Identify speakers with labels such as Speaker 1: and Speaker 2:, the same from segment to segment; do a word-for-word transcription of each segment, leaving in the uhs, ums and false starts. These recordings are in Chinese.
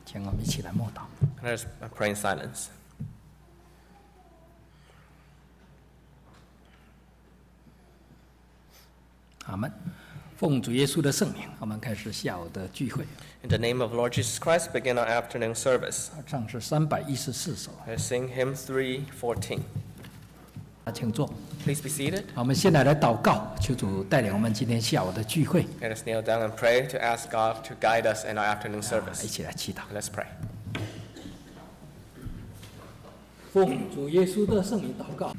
Speaker 1: 请我们一起来默祷。
Speaker 2: Let us pray in silence.
Speaker 1: 阿们。奉主耶稣的圣名，我们开始下午的聚会。
Speaker 2: In the name of Lord Jesus Christ, begin our afternoon service.
Speaker 1: 唱是三百一十四首，
Speaker 2: Let's sing hymn three fourteen.
Speaker 1: 请坐。
Speaker 2: Please be seated.
Speaker 1: 我们先来来祷告，求主带领我们今天下午的聚会。
Speaker 2: Let us kneel down and pray to ask God to guide us in our afternoon
Speaker 1: 一
Speaker 2: service.
Speaker 1: 起来祈祷。
Speaker 2: Let's pray.
Speaker 1: 奉主耶稣的圣名祷告。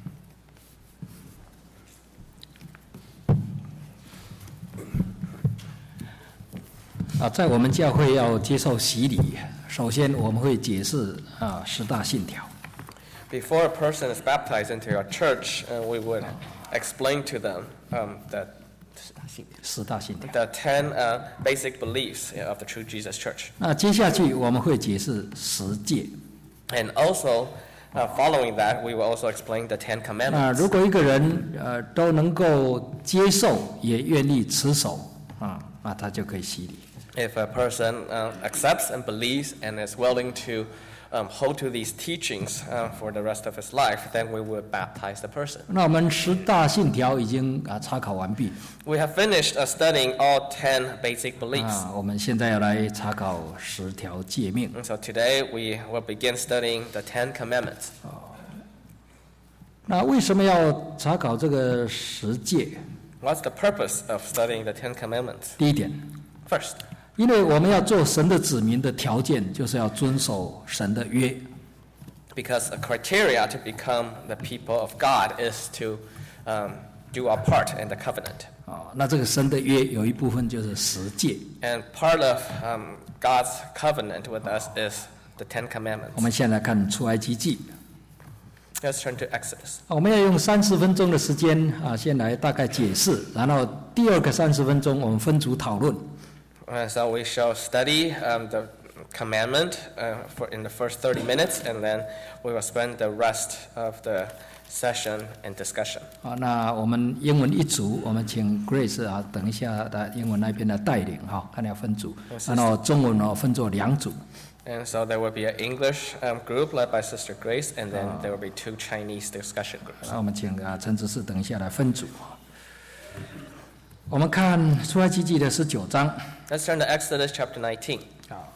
Speaker 1: 啊，在我们教会要接受洗礼，首先我们会解释啊十大信条。
Speaker 2: Before a person is baptized into your church, uh, we would explain to them um, the,
Speaker 1: 十大信条。
Speaker 2: the ten uh, basic beliefs of the true Jesus Church.
Speaker 1: 那接下去我们会解释十诫。
Speaker 2: And also, uh, following that, we will also explain the Ten
Speaker 1: 那
Speaker 2: Commandments.
Speaker 1: 如果一个人呃都能够接受，也愿意持守啊，那他就可以洗礼。
Speaker 2: If a person uh, accepts and believes and is willing to um, hold to these teachings uh, for the rest of his life, then we will baptize the person.
Speaker 1: 那我们十大信条已经啊查考完毕
Speaker 2: We have finished uh, studying all ten basic beliefs.
Speaker 1: 啊，我们现在要来查考十条诫命。
Speaker 2: And so today we will begin studying the Ten Commandments.
Speaker 1: 那为什么要查考这个十诫？
Speaker 2: What's the purpose of studying the Ten Commandments?
Speaker 1: 第一点，
Speaker 2: First,
Speaker 1: 因为我们要做神的子民的条件，就是要遵守神的约。
Speaker 2: because a criteria to become the people of God is to um, do our part in the covenant.
Speaker 1: 啊，那这个神的约有一部分就是十诫。
Speaker 2: And part of um, God's covenant with us is the Ten
Speaker 1: 我
Speaker 2: Commandments.
Speaker 1: 们现在看出埃及记，
Speaker 2: Let's turn to Exodus.
Speaker 1: 我们要用三十分钟的时间啊，先来大概解释，然后第二个三十分钟我们分组讨论。
Speaker 2: Uh, so we shall study um, the commandment uh, for in the first thirty minutes, and then we will spend the rest of the session in discussion.
Speaker 1: 啊，那我们英文一组，我们请 Grace 啊，等一下的英文那边的带领哈，看要分组，然后中文哦分作两组。
Speaker 2: And so there will be an English um, group led by Sister Grace, and then there will be two Chinese discussion groups.
Speaker 1: 那我们请啊陈执事等一下来分组。我们看出埃及记的十九章。
Speaker 2: Let's turn to Exodus chapter nineteen.
Speaker 1: 好，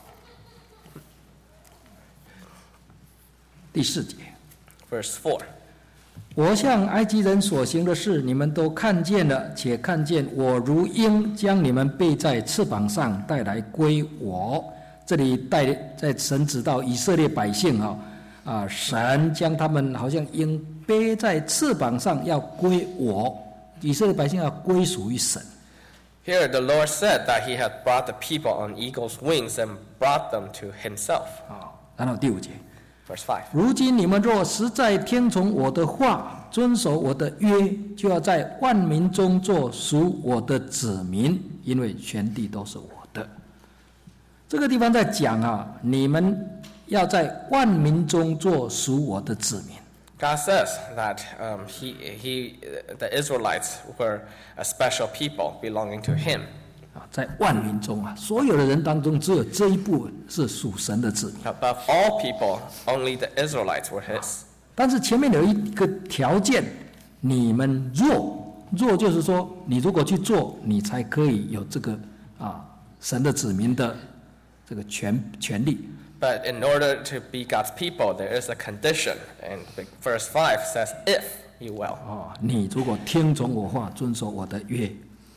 Speaker 1: 第四节，
Speaker 2: Verse four.
Speaker 1: 我向埃及人所行的事，你们都看见了，且看见我如鹰将你们背在翅膀上带来归我。这里带在神指到以色列百姓啊，啊，神将他们好像鹰背在翅膀上要归我，以色列百姓要归属于神。
Speaker 2: Here the Lord said that he had brought the people on eagle's wings and brought them to himself.
Speaker 1: 啊，然后第五节。
Speaker 2: Verse five.
Speaker 1: 如今你们若实在听从我的话，遵守我的约，就要在万民中做属我的子民，因为全地都是我的。这个地方在讲啊，你们要在万民中做属我的子民。
Speaker 2: God says that um, he, he, the Israelites were a special people belonging to him.
Speaker 1: 啊，在万民中啊，所有的人当中，只有这一部分是属神的子民。
Speaker 2: Above all people, only the Israelites were his.
Speaker 1: 但是前面有一个条件，你们若若就是说，你如果去做，你才可以有这个啊神的子民的这个权权利。
Speaker 2: But in order to be God's people, there is a condition. And verse five says, if you will.
Speaker 1: 哦，你如果听从我话，遵守我的约，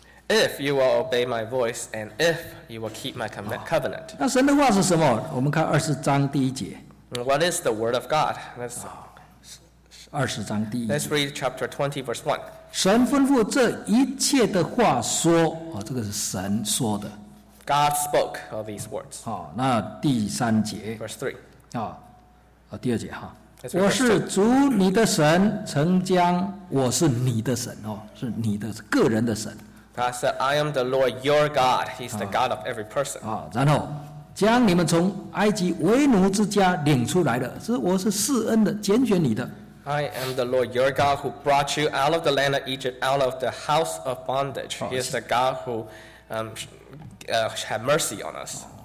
Speaker 2: If you will obey my voice, and if you will keep my com- covenant.
Speaker 1: 那神的话是什么？我们看二十章第一节。
Speaker 2: And what is the word of God? Let's,
Speaker 1: 二十章第一
Speaker 2: let's
Speaker 1: 节，
Speaker 2: read chapter twenty, verse one.
Speaker 1: 神吩咐这一切的话说，哦，这个是神说的。
Speaker 2: God spoke all these words.
Speaker 1: 好，那第三节
Speaker 2: Verse three.
Speaker 1: 啊，啊，第二节哈，
Speaker 2: Let's read
Speaker 1: 我
Speaker 2: verse
Speaker 1: 是
Speaker 2: two.
Speaker 1: 主你的神，曾将我是你的神哦，是你的个人的神
Speaker 2: God said, I am the Lord your God. He's the God of every person.
Speaker 1: 啊，然后将你们从埃及为奴之家领出来的，是我是施恩的，拣选你的。
Speaker 2: I am the Lord your God who brought you out of the land of Egypt, out of the house of bondage. He is the God who um, uh, had mercy on us.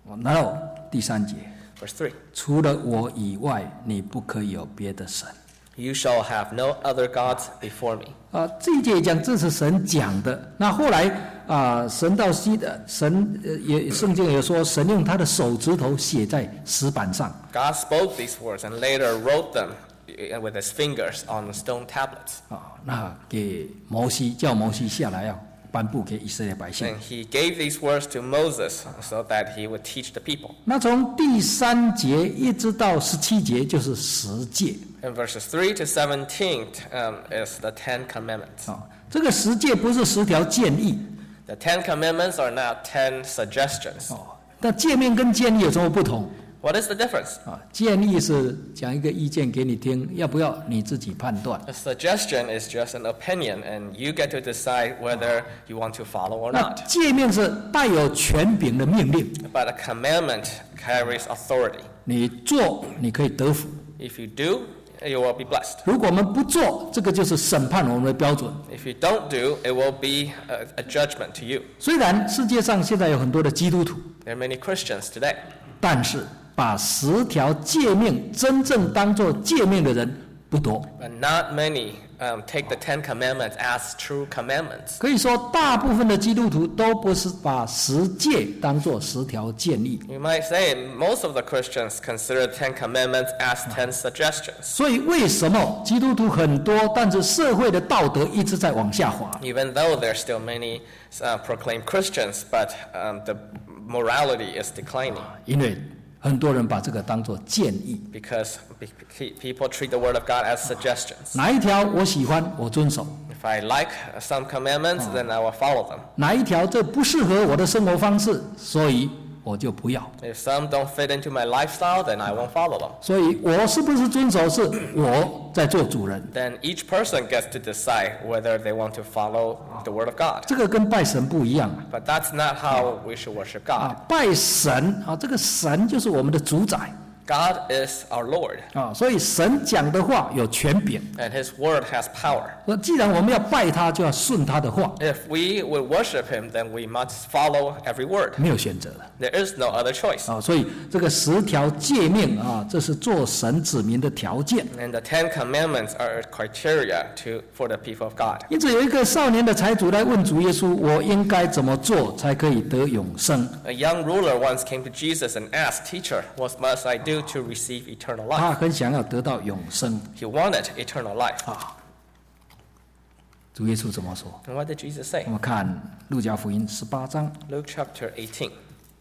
Speaker 1: 然后第三节，
Speaker 2: Verse three.
Speaker 1: 除了我以外，你不可以有别的神。
Speaker 2: You shall have no other gods before me.
Speaker 1: 啊，这一节讲这是神讲的。那后来啊，神到西的神呃也圣经也说，神用他的手指头写在石板上。
Speaker 2: God spoke these words and later wrote them with his fingers on stone tablets.
Speaker 1: 啊，那给摩西叫摩西下来要颁布给以色列百姓。
Speaker 2: And he gave these words to Moses so that he would teach the people.
Speaker 1: 那从第三节一直到十七节就是十诫。
Speaker 2: In verses three to seventeen um, is the Ten Commandments.
Speaker 1: 啊，这个十诫不是十条建议。
Speaker 2: The Ten Commandments are not ten suggestions.
Speaker 1: 哦，那诫命跟建议有什么不同？
Speaker 2: What is the difference?
Speaker 1: 啊，建议是讲一个意见给你听，要不要你自己判断。
Speaker 2: A suggestion is just an opinion, and you get to decide whether you want to follow or
Speaker 1: 那
Speaker 2: not.
Speaker 1: 诫命是带有权柄的命令，
Speaker 2: But a commandment carries authority.
Speaker 1: 你做你可以得福。
Speaker 2: If you do, you will be blessed.
Speaker 1: 如果我们不做，这个就是审判我们的标准。
Speaker 2: If you don't do, it will be a, a judgment to you.
Speaker 1: 虽然世界上现在有很多的基督徒，
Speaker 2: There are many Christians today,
Speaker 1: 但是把十条诫命真正当作诫命的人不多。
Speaker 2: but not many um, take the Ten Commandments as true commandments.
Speaker 1: 可以说，大部分的基督徒都不是把十诫当作十条建议。
Speaker 2: You might say most of the Christians consider Ten Commandments as ten suggestions.
Speaker 1: 所以，为什么基督徒很多，但是社会的道德一直在往下滑？
Speaker 2: Even though there are still many uh, proclaimed Christians, but um, the morality is declining
Speaker 1: 因为很多人把这个当作建议，
Speaker 2: because be- pe- people treat the Word of God as suggestions.
Speaker 1: 哪一条我喜欢，我遵守；
Speaker 2: If I like some commandments, then I will follow them.
Speaker 1: 哪一条这不适合我的生活方式，所以我就不要。
Speaker 2: If some don't fit into my lifestyle, then I won't follow them.
Speaker 1: 所以我是不是遵守，是我在做主人。
Speaker 2: Then each person gets to decide whether they want to follow the Word of God.
Speaker 1: 这个跟拜神不一样
Speaker 2: But that's not how we should worship God.
Speaker 1: 啊！拜神啊，这个神就是我们的主宰
Speaker 2: God is our Lord,
Speaker 1: 啊，所以神讲的话有权柄。
Speaker 2: and His Word has power.
Speaker 1: 那既然我们要拜他，就要顺他的话，
Speaker 2: If we would worship Him, then we must follow every word.
Speaker 1: 没有选择了
Speaker 2: There is no other choice.
Speaker 1: 啊！所以这个十条诫命啊，这是做神子民的条件。
Speaker 2: And the Ten Commandments are a criteria to, for the people of God.
Speaker 1: 因此，有一个少年的财主来问主耶稣：“我应该怎么做才可以得永生
Speaker 2: A young ruler once came to Jesus and asked, Teacher, what must I do to receive eternal？”
Speaker 1: 他
Speaker 2: life?
Speaker 1: 很想要得到永生
Speaker 2: He wanted eternal life.
Speaker 1: 啊。主耶稣怎么说？
Speaker 2: And what did Jesus say?
Speaker 1: 我们看路加福音十八章，
Speaker 2: Luke chapter eighteen.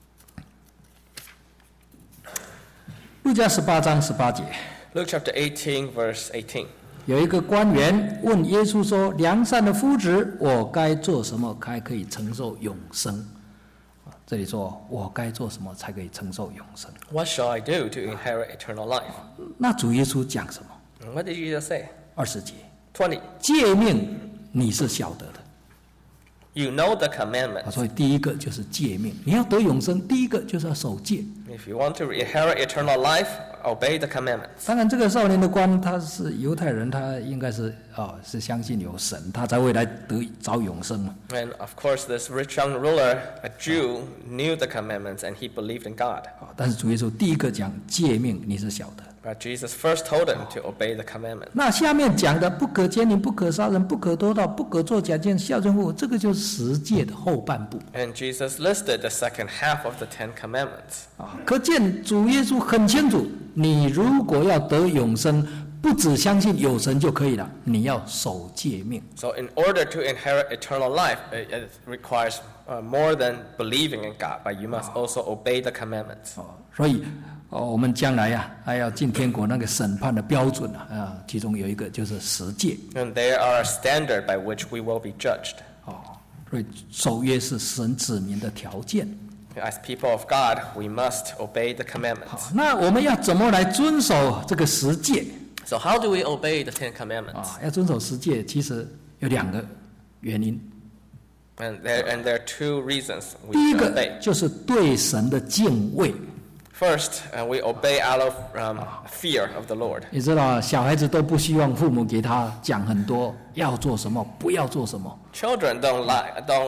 Speaker 1: 路加十八章十八节，
Speaker 2: Luke chapter eighteen, verse eighteen.
Speaker 1: 有一个官员问耶稣说：“良善的夫子，我该做什么才可以承受永生？”啊这里说我该做什么才可以承受永生？
Speaker 2: What shall I do to inherit eternal life?
Speaker 1: 那主耶稣讲什么？
Speaker 2: And what did Jesus say?
Speaker 1: 二十节，
Speaker 2: twenty.
Speaker 1: 诫命你是晓得的。
Speaker 2: You know the
Speaker 1: 啊，
Speaker 2: commandments.
Speaker 1: 所以第一个就是诫命，你要得永生，第一个就是要守诫。
Speaker 2: If you want to inherit eternal life, obey the commandments.
Speaker 1: 当然，这个少年的官他是犹太人，他应该是啊、是相信有神，他才会来得找永生嘛。
Speaker 2: And of course, this rich young ruler, a Jew, knew the commandments and he believed in God.
Speaker 1: 啊，但是主耶稣第一个讲诫命你是晓得。
Speaker 2: But Jesus first told him to obey the commandments.
Speaker 1: 那下面讲的不可奸淫、不可杀人、不可偷盗、不可作假见、孝顺父母，这个就是十诫的后半部
Speaker 2: And Jesus listed the second half of the Ten Commandments.
Speaker 1: 啊。可见主耶稣很清楚，你如果要得永生，不只相信有神就可以了，你要守诫命。
Speaker 2: So in order to inherit eternal life, it, it requires uh, more than believing in God, but you must also obey the commandments.
Speaker 1: 哦，所以哦，我们将来呀、还要进天国那个审判的标准啊，啊，其中有一个就是十诫
Speaker 2: And there are a standard by which we will be judged.
Speaker 1: 哦，所以守约是神子民的条件。
Speaker 2: As people of God, we must obey the
Speaker 1: 好
Speaker 2: commandments.，
Speaker 1: 那我们要怎么来遵守这个十诫
Speaker 2: So how do we obey the Ten Commandments?
Speaker 1: 啊？要遵守十诫，其实有两个原因。
Speaker 2: And there, and there are two reasons we
Speaker 1: 第一
Speaker 2: should
Speaker 1: 个
Speaker 2: obey.
Speaker 1: 就是对神的敬畏。
Speaker 2: First, uh, we obey out of um, fear of the Lord.
Speaker 1: 你知道，小孩子都不希望父母给他讲很多要做什么，不要做什么。
Speaker 2: Children don't like, don't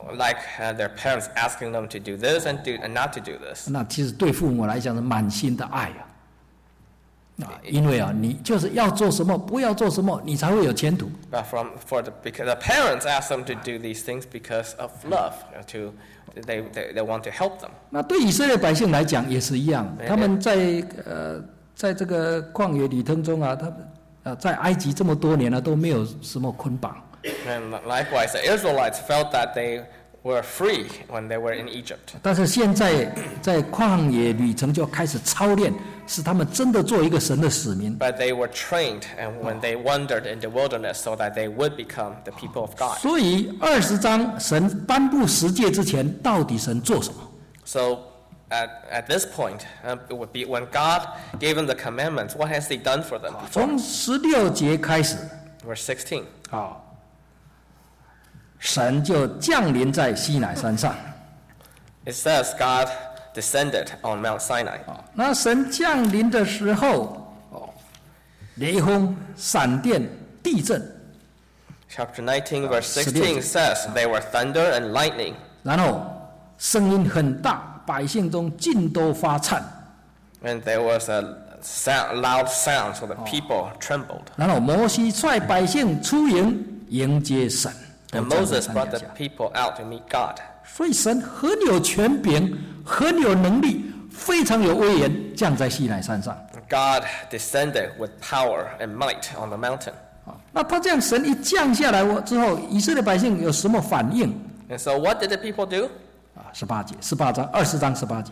Speaker 2: like uh, their parents asking them to do this and, do, and not to do this.
Speaker 1: 那其实对父母来讲是满心的爱啊。啊，因为啊，你就是要做什么，不要做什么，你才会有前途。
Speaker 2: But from for the because the parents ask them to do these things because of love, to they they, they want to help them.
Speaker 1: 那对以色列百姓来讲也是一样，他们在呃在这个旷野旅程中啊，他们呃在埃及这么多年了、啊、都没有什么捆绑。
Speaker 2: And likewise, the Israelites felt that they were free when they were in Egypt.
Speaker 1: 但是现在在旷野旅程就开始操练，使他们真的做一个神的使民。
Speaker 2: But they were trained, and when they wandered in the wilderness, so that they would become the people of God.
Speaker 1: 所以二十章神颁布十诫之前，到底神做什么？
Speaker 2: So at at this point, um, it would be when God gave them the commandments. What has He done for them?
Speaker 1: 从十六节开始，
Speaker 2: Verse sixteen.
Speaker 1: 啊。神就降临在西乃山上。
Speaker 2: It says God descended on Mount Sinai.
Speaker 1: 那神降临的时候，哦，雷轰、闪电、地震。
Speaker 2: Chapter nineteen, verse sixteen says they were thunder and lightning.
Speaker 1: 然后声音很大，百姓中尽都发颤。
Speaker 2: And there was a sound, loud sound, so the people trembled.
Speaker 1: 然后摩西率百姓出营迎接神。
Speaker 2: And Moses brought the people out to meet God.
Speaker 1: 所以神很有权柄，很有能力，非常有威严，降在西乃山上。
Speaker 2: God descended with power and might on the mountain.
Speaker 1: 那他这样，神一降下来之后，以色列百姓有什么反应？
Speaker 2: And so what did the people do?
Speaker 1: 啊，十八节，十八章，二十章十八节。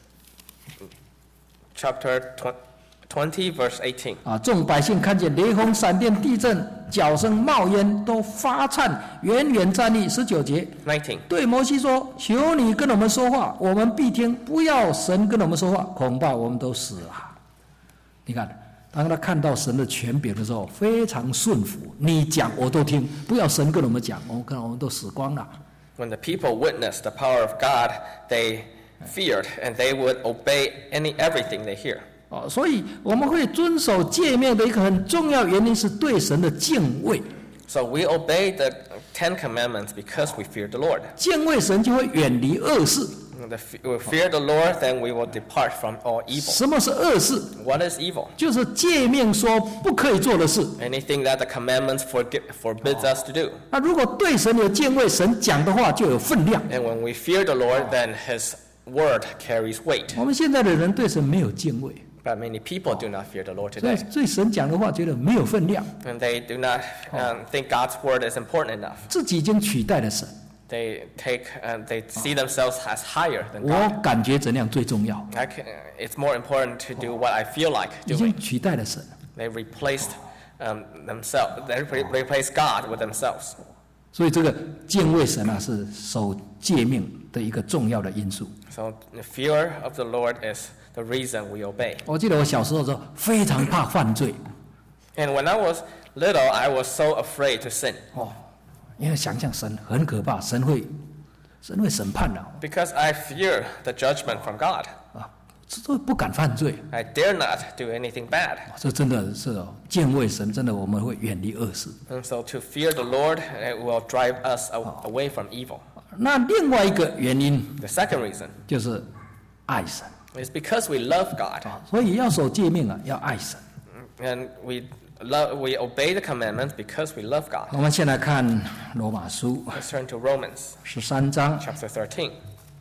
Speaker 2: Chapter twenty, verse eighteen.
Speaker 1: 啊，众百姓看见雷轰、闪电、地震，脚声冒烟，都发颤，远远站立。十九节，
Speaker 2: nineteen.
Speaker 1: 对摩西说：“求你跟我们说话，我们必听；不要神跟我们说话，恐怕我们都死了。”你看，当他看到神的权柄的时候，非常顺服。你讲我都听，不要神跟我们讲，我们可能我们都死光了。
Speaker 2: When the people witnessed the power of God, they feared and they would obey any everything they hear.
Speaker 1: 哦，所以我们会遵守诫命的一个很重要原因是对神的敬畏。
Speaker 2: So we obey the Ten Commandments because we fear the Lord.
Speaker 1: 敬畏神就会远离恶事。
Speaker 2: If we fear the Lord, then we will depart from all evil.
Speaker 1: 什么是恶事？
Speaker 2: What is evil?
Speaker 1: 就是诫命说不可以做的事。
Speaker 2: Anything that the commandments forgi- forbids us to do.
Speaker 1: 那如果对神有敬畏，神讲的话就有分量。
Speaker 2: And when we fear the Lord, then His word carries weight.
Speaker 1: 我们现在的人对神没有敬畏，
Speaker 2: But many people do not fear the Lord
Speaker 1: 所以
Speaker 2: today.
Speaker 1: 对神讲的话觉得没有分量，
Speaker 2: And they do not um, think God's word is important enough.
Speaker 1: 自己已经取代了神。
Speaker 2: They take, um, they see themselves as higher than
Speaker 1: 我
Speaker 2: God.
Speaker 1: 感觉怎样最重要，
Speaker 2: I can, it's more important to do what I feel like
Speaker 1: 已
Speaker 2: doing.
Speaker 1: 经取代了神。
Speaker 2: They replaced um, themselves. They re- replaced God with themselves.
Speaker 1: 所以这个敬畏神啊，是守诫命的一个重要的因素。
Speaker 2: So the fear of the Lord is the reason we obey.
Speaker 1: 我记得我小时候的时候非常怕犯罪，
Speaker 2: And when I was little, I was so afraid to sin
Speaker 1: 哦，因为想想神很可怕，神会神会审判的
Speaker 2: because I fear the judgment from God.
Speaker 1: 啊，这不敢犯罪。
Speaker 2: I dare not do anything bad.
Speaker 1: 这真的是哦，敬畏神，真的我们会远离恶事。
Speaker 2: And so to fear the Lord, it will drive us a- away from evil.
Speaker 1: 那另外一个原因
Speaker 2: The second reason
Speaker 1: 就是爱神
Speaker 2: is because we love God
Speaker 1: 啊，所以要守诫命啊，要爱神。
Speaker 2: and we love, we obey the commandments because we love God.
Speaker 1: 我们先来看罗马书
Speaker 2: Let's turn to Romans
Speaker 1: 十三章，
Speaker 2: chapter thirteen.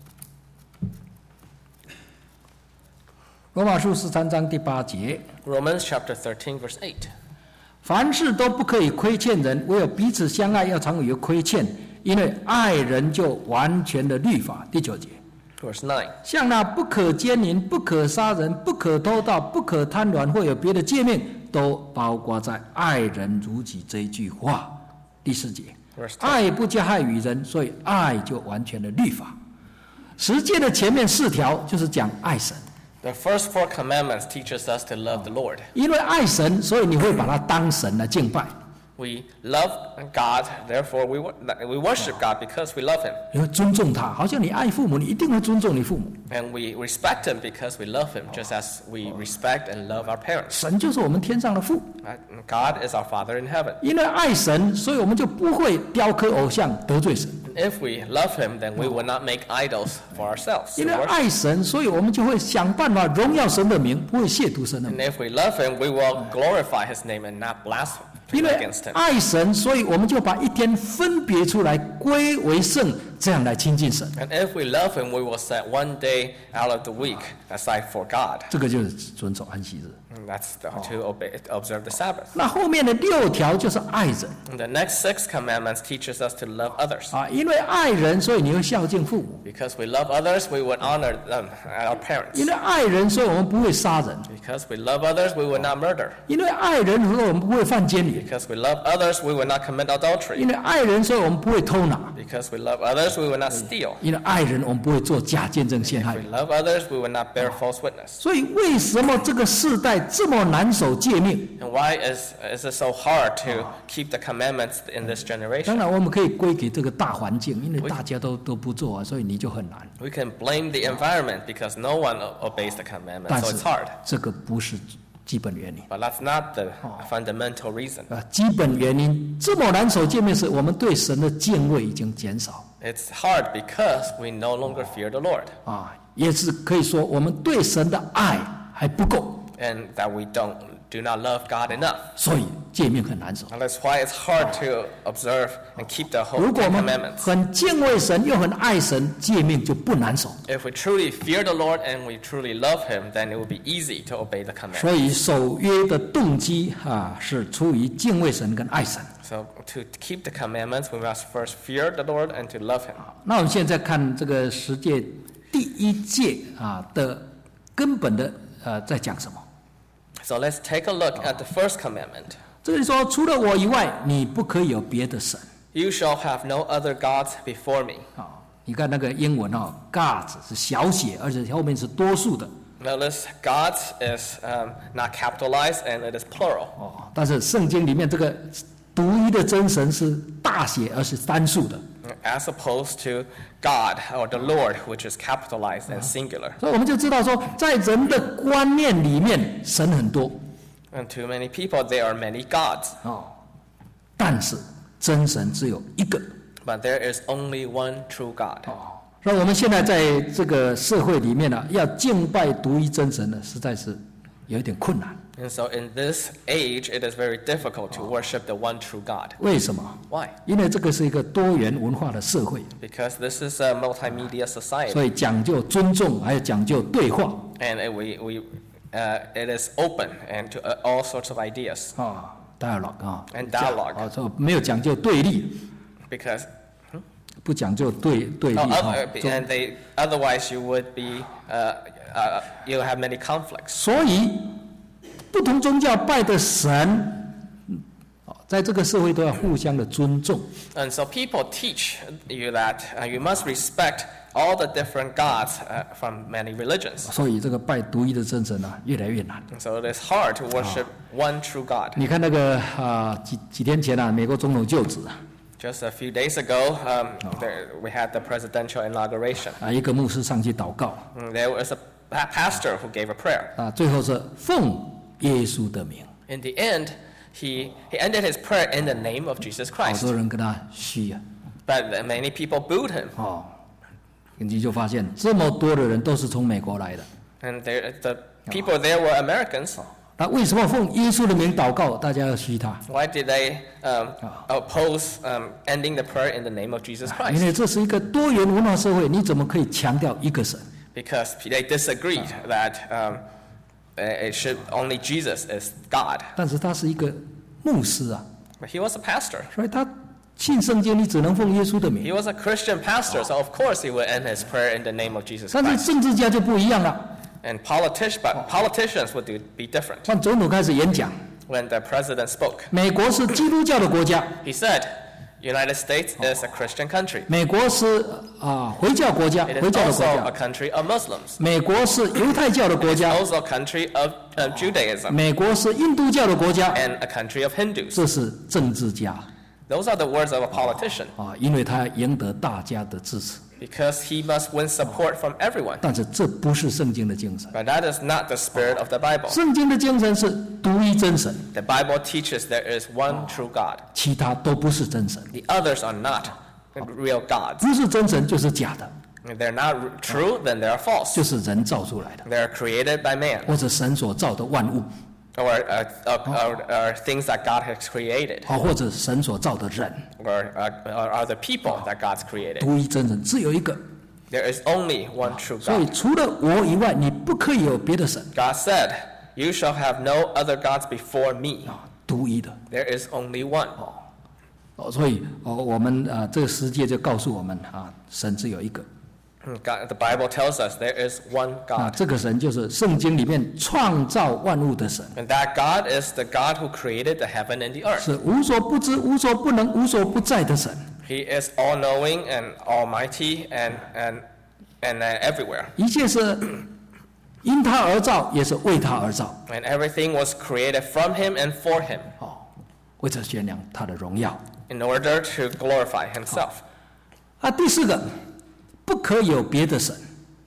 Speaker 1: 罗马书十三章第八节，
Speaker 2: Romans chapter thirteen, verse eight.
Speaker 1: 凡事都不可以亏欠人，唯有彼此相爱，要常有亏欠，因为爱人就完全的律法。第九节，
Speaker 2: Verse nine.
Speaker 1: 像那不可奸淫、不可杀人、不可偷盗、不可贪婪，或有别的诫命，都包括在爱人如己这一句话。第四节，
Speaker 2: Verse ten.
Speaker 1: 爱不加害于人，所以爱就完全的律法。十诫的前面四条就是讲爱神，
Speaker 2: The first four commandments teaches us to love the Lord.
Speaker 1: 因为爱神，所以你会把他当神来敬拜，
Speaker 2: We love God, therefore we, wo- we worship God because we love Him.
Speaker 1: 你会尊重他，好像你爱父母，你一定会尊重你父母。
Speaker 2: And we respect Him because we love Him, just as we respect and love our parents.
Speaker 1: 神就是我们天上的父，
Speaker 2: Right? And God is our Father in heaven.
Speaker 1: 因为爱神，所以我们就不会雕刻偶像得罪神。
Speaker 2: And if we love him, then we will not make idols for ourselves.
Speaker 1: 因
Speaker 2: to
Speaker 1: 为
Speaker 2: worship.
Speaker 1: 爱神，所以我们就会想办法荣耀神的名，不会亵渎神的
Speaker 2: And
Speaker 1: 名。
Speaker 2: if we love him, we will glorify his name and not blaspheme
Speaker 1: 因为
Speaker 2: against him.
Speaker 1: 爱神，所以我们就把一天分别出来归为圣，这样来亲近神。
Speaker 2: And if we love him, we will set one day out of the week aside for God.
Speaker 1: 这个就是遵守安息日。
Speaker 2: And that's the, to obey, observe the Sabbath.
Speaker 1: 那后面的六条就是爱人
Speaker 2: And the next six commandments teaches us to love others.
Speaker 1: 啊，因为爱人，所以你会孝敬父母；
Speaker 2: Because we love others, we would honor them, our parents.
Speaker 1: 因为爱人，所以我们不会杀人；
Speaker 2: Because we love others, we would not murder.
Speaker 1: 因为爱人，所以我们不会犯奸淫；
Speaker 2: Because we love others, we would not commit
Speaker 1: 因
Speaker 2: adultery.
Speaker 1: 为爱人，所以我们不会偷拿；
Speaker 2: Because we love others, we would not steal.
Speaker 1: 因为爱人，我们不会做假见证陷害
Speaker 2: We
Speaker 1: 人。
Speaker 2: love others, we would not bear false witness.
Speaker 1: 所以，为什么这个世代这么难守诫命？
Speaker 2: And why is, is it so hard to keep the commandments in this
Speaker 1: 当
Speaker 2: generation?
Speaker 1: 然，我们可以归给这个大环境，因为大家都都不做啊，所以你就很难。
Speaker 2: We can blame the environment because no one o- obeys the commandments,
Speaker 1: 但
Speaker 2: so
Speaker 1: 是
Speaker 2: it's hard.
Speaker 1: 这个不是基本原因
Speaker 2: But that's not the fundamental reason.
Speaker 1: 啊，基本原因这么难守诫命，是我们对神的敬畏已经减少
Speaker 2: It's hard because we no longer fear the Lord
Speaker 1: 啊，也是可以说我们对神的爱还不够，
Speaker 2: and that we don't do not love God enough.
Speaker 1: 所以诫命很难守。
Speaker 2: And that's why it's hard to observe and keep the whole
Speaker 1: 如果我
Speaker 2: Ten
Speaker 1: 们
Speaker 2: Commandments.
Speaker 1: 很敬畏神又很爱神，诫命就不难守。
Speaker 2: If we truly fear the Lord and we truly love Him, then it will be easy to obey the commandments.
Speaker 1: 所以守约的动机啊，是出于敬畏神跟爱神。
Speaker 2: So to keep the commandments, we must first fear the Lord and to love Him.
Speaker 1: 那我们现在看这个十诫第一诫啊的根本的呃在讲什么？
Speaker 2: So let's take a look at the first commandment.
Speaker 1: 这里说，除了我以外，你不可以有别的神
Speaker 2: You shall have no other gods before me.
Speaker 1: 啊。你看那个英文啊 ，gods 是小写，而且后面是多数的
Speaker 2: Notice gods is um, not capitalized and it is plural.
Speaker 1: 哦。但是圣经里面这个独一的真神是大写，而是单数的。
Speaker 2: As opposed to God or the Lord, which is capitalized and singular.
Speaker 1: 所以我们就知道说，在人的观念里面，神很多
Speaker 2: And to many people, there are many gods.
Speaker 1: 哦，但是真神只有一个
Speaker 2: But there is only one true God.
Speaker 1: 哦。所以我们现在在这个社会里面呢、要敬拜独一真神呢，实在是有一点困难。
Speaker 2: And so in this age, it is very difficult to worship the one true God.
Speaker 1: 为什么？
Speaker 2: Why?
Speaker 1: 因为这个是一个多元文化的社会，
Speaker 2: Because this is a multimedia
Speaker 1: 所
Speaker 2: society.
Speaker 1: 以讲究尊重，还有讲究对话
Speaker 2: And it- we, we, uh, it is open and to uh, all sorts of ideas.
Speaker 1: 啊，dialogue 啊
Speaker 2: And dialogue.
Speaker 1: 啊，所以没有讲究对立，
Speaker 2: Because,
Speaker 1: 不讲究对对立
Speaker 2: oh,
Speaker 1: 哈
Speaker 2: other,。and they, otherwise you would be, uh, uh, you'll have many conflicts.
Speaker 1: 所以不同宗教拜的神，嗯啊在这个社会都要互相的尊重。
Speaker 2: And so people teach you that uh, you must respect all the different gods uh, from many religions.
Speaker 1: 所以这个拜独一的真神啊，越来越难。
Speaker 2: And so it is hard to worship one true God.
Speaker 1: 你看那个啊，几几天前啊，美国总统就职啊，
Speaker 2: Just a few days ago, um, there, we had the presidential inauguration.
Speaker 1: 啊，一个牧师上去祷告
Speaker 2: And there was a pa- pastor who gave a prayer.
Speaker 1: 啊，最后是奉耶稣的名，
Speaker 2: In the end, he, he ended his prayer in the name of Jesus
Speaker 1: 好
Speaker 2: Christ.
Speaker 1: 多人跟他嘘啊，
Speaker 2: But many people booed him.
Speaker 1: 哦，你就发现这么多的人都是从美国来的。
Speaker 2: And there, the people there were Americans.
Speaker 1: 那为什么奉耶稣的名祷告，大家要嘘他？
Speaker 2: Why did they um, oppose um, ending the prayer in the name of Jesus
Speaker 1: 因
Speaker 2: Christ?
Speaker 1: 为这是一个多元文化社会，你怎么可以强调一个神？
Speaker 2: Because they disagreed that um, it should only Jesus is God.
Speaker 1: 但是他是一个牧师啊，
Speaker 2: But he was a pastor.
Speaker 1: 所以他信圣经，你只能奉耶稣的
Speaker 2: He
Speaker 1: 名。
Speaker 2: was a Christian pastor, so of course he would end his prayer in the name of Jesus
Speaker 1: 但是
Speaker 2: Christ.
Speaker 1: 政治家就不一样了，
Speaker 2: And politicians, but politicians would do, be different.
Speaker 1: 换总统开始演讲，
Speaker 2: When the president spoke,
Speaker 1: 美国是基督教的国家，
Speaker 2: he said, United States is a Christian country.
Speaker 1: 美国是啊、回教国家，
Speaker 2: It is
Speaker 1: 回教的
Speaker 2: also
Speaker 1: 国
Speaker 2: a
Speaker 1: 家，
Speaker 2: country of Muslims.
Speaker 1: 美国是犹太教的国
Speaker 2: It's
Speaker 1: 家，
Speaker 2: also a country of uh, Judaism
Speaker 1: 美国是印度教的国家，
Speaker 2: and a country of Hindus.
Speaker 1: 这是政治家
Speaker 2: Those are the words of a politician
Speaker 1: 啊，因为他要赢得大家的支持。
Speaker 2: because he must win support from everyone.
Speaker 1: 但是这不是圣经的精神，
Speaker 2: But that is not the spirit of the Bible.
Speaker 1: 圣经的精神是独一真神，
Speaker 2: The Bible teaches there is one true God.
Speaker 1: 其他都不是真神。
Speaker 2: The others are not real gods.
Speaker 1: 不是真神就是假的，
Speaker 2: If they're not r- true, then they are false.
Speaker 1: 就是人造出来的，
Speaker 2: They are created by man,
Speaker 1: 或者神所造的万物，
Speaker 2: or, uh, uh, or, or things that God has created,
Speaker 1: 好，或者神所造的人，
Speaker 2: or, uh, or are the people that God's created.
Speaker 1: 独一真神只有一个。
Speaker 2: There is only one true
Speaker 1: 所以
Speaker 2: God.
Speaker 1: 除了我以外，你不可以有别的神
Speaker 2: God said, "You shall have no other gods before me."
Speaker 1: 啊，独一的。
Speaker 2: There is only one.
Speaker 1: 哦，所以哦，我们啊，这个世界就告诉我们啊，神只有一个。
Speaker 2: God, the Bible tells us there is one
Speaker 1: 啊，
Speaker 2: God.
Speaker 1: 这个神就是圣经里面创造万物的神，
Speaker 2: And that God is the God who created the heaven and the earth.
Speaker 1: 是无所不知、无所不能、无所不在的神。
Speaker 2: He is all-knowing and almighty and, and, and uh, everywhere.
Speaker 1: 一切是因他而造，也是为他而造。
Speaker 2: And everything was created from him and for him
Speaker 1: 哦，为着宣扬他的荣耀。
Speaker 2: in order to glorify himself.
Speaker 1: 啊，第四个，不可有别的神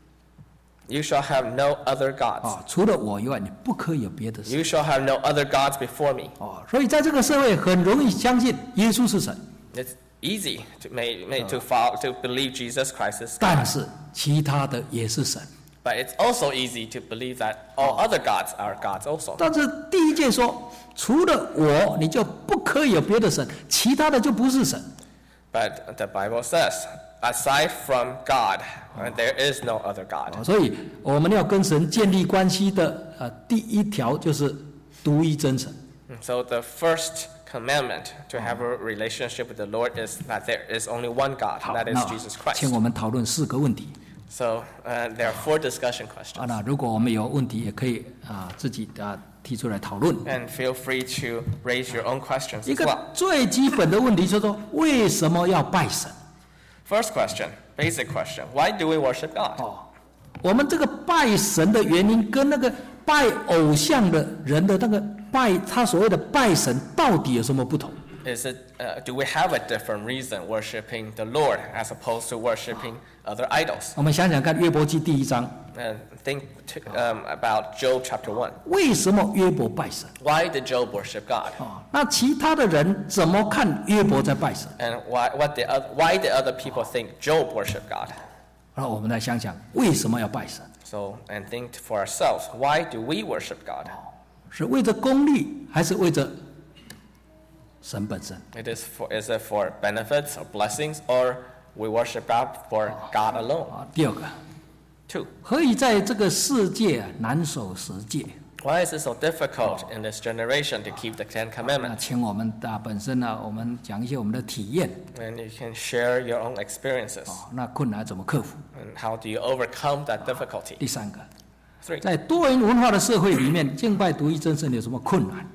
Speaker 2: You shall have no other gods.
Speaker 1: 啊，除了我以外，你不可以有别的神。
Speaker 2: You shall have no other gods before me.
Speaker 1: 哦，所以在这个社会很容易相信耶稣是神，
Speaker 2: It's easy to, make, make, to, follow, to believe Jesus Christ is
Speaker 1: 但
Speaker 2: God.
Speaker 1: 是其他的也是神。
Speaker 2: But it's also easy to believe that all other gods are gods also.
Speaker 1: 但是第一诫说，除了我，你就不可以有别的神，其他的就不是神。
Speaker 2: But the Bible says, aside from God, uh, there is no other God.
Speaker 1: 所以我们要跟神建立关系的呃第一条就是独一真神。
Speaker 2: So the first commandment to have a relationship with the Lord is that there is only one God,
Speaker 1: 好，
Speaker 2: that is
Speaker 1: 那
Speaker 2: Jesus
Speaker 1: 请
Speaker 2: Christ.
Speaker 1: 我们讨论四个问题
Speaker 2: So uh, there are four discussion
Speaker 1: 啊。
Speaker 2: questions.
Speaker 1: 那如果我们有问题，也可以啊自己啊提出来讨论。
Speaker 2: And feel free to raise your own questions
Speaker 1: 一
Speaker 2: as well.
Speaker 1: 个最基本的问题就是说，为什么要拜神？
Speaker 2: First question, basic question. Why do we worship God?
Speaker 1: 哦，我们这个拜神的原因跟那个拜偶像的人的那个拜他所谓的拜神到底有什么不同？
Speaker 2: Is it, uh, do we have a different reason worshiping the Lord as opposed to worshiping other idols?
Speaker 1: 我们想想看，约伯记第一章，
Speaker 2: And think to, um, about Job chapter one.
Speaker 1: 为什么约伯拜神？
Speaker 2: Why did Job worship God?
Speaker 1: 啊，那其他的人怎么看约伯在拜神？
Speaker 2: And why, what the, oth- why did other people think Job worshiped God?
Speaker 1: 然后我们来想想，为什么要拜神？
Speaker 2: So, and think for ourselves, why do we worship God?
Speaker 1: 是为着功利，还是为着神本身？
Speaker 2: It is for, is it for benefits or blessings, or we worship God for God alone?
Speaker 1: 啊，第二个，
Speaker 2: Two,
Speaker 1: 何以在这个世界啊难守十诫？
Speaker 2: why is it so difficult in this generation to keep the Ten
Speaker 1: 那
Speaker 2: Commandments?
Speaker 1: 请我们啊本身呢，我们讲一些我们的体验，
Speaker 2: And you can share your own experiences.
Speaker 1: 哦，那困难怎么克服？
Speaker 2: And how do you overcome that difficulty?
Speaker 1: 第三个，
Speaker 2: Three,
Speaker 1: 在多元文化的社会里面，敬拜独一真神有什么困难？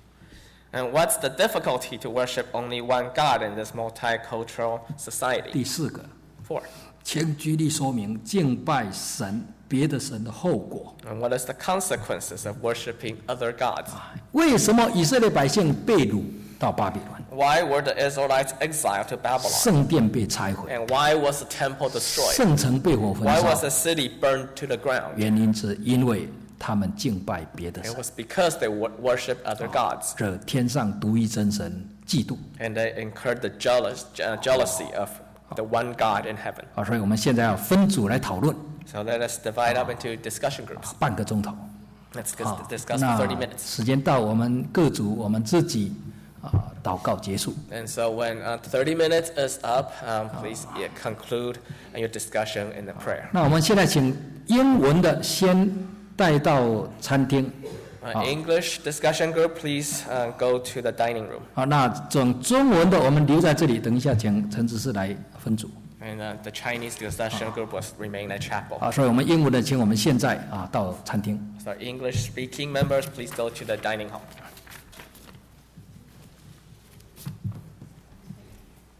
Speaker 2: and what's the difficulty to worship only one God in this multicultural society?
Speaker 1: 第四个，
Speaker 2: Four,
Speaker 1: 请举例说明敬拜神别的神的后果。
Speaker 2: and what is the consequences of worshiping other gods?
Speaker 1: 为什么以色列百姓被掳到巴比伦，
Speaker 2: Why were the Israelites exiled to Babylon?
Speaker 1: 圣殿被拆毁，
Speaker 2: And why was the temple destroyed?
Speaker 1: 圣城被火焚
Speaker 2: Why was
Speaker 1: 烧？
Speaker 2: the city burned to the ground?
Speaker 1: 原因是因为他们敬拜别的
Speaker 2: It
Speaker 1: 神，
Speaker 2: was because they wor- worshiped other gods,
Speaker 1: 惹天上独一真神嫉妒
Speaker 2: and they incurred the jealous, uh, jealousy of the one God in heaven.
Speaker 1: 啊！所以我们现在要分组来讨论
Speaker 2: So let us divide up into discussion groups.
Speaker 1: 半个钟头
Speaker 2: Let's dis-
Speaker 1: 啊。
Speaker 2: discuss for
Speaker 1: 那
Speaker 2: thirty minutes.
Speaker 1: 时间到，我们各组我们自己啊祷告结束。
Speaker 2: And so when uh, thirty minutes is up, um, please yeah, conclude your discussion in the prayer.
Speaker 1: 那我们现在请英文的先带到餐厅
Speaker 2: Uh, English discussion group, please uh, go to the dining room.
Speaker 1: 啊，那整中文的我们留在这里，等一下请陈执事来分组
Speaker 2: And uh, the Chinese discussion group was remain at chapel.
Speaker 1: 啊。所以我们英文的，请我们现在啊到餐厅。
Speaker 2: So English speaking members, please go to the dining hall.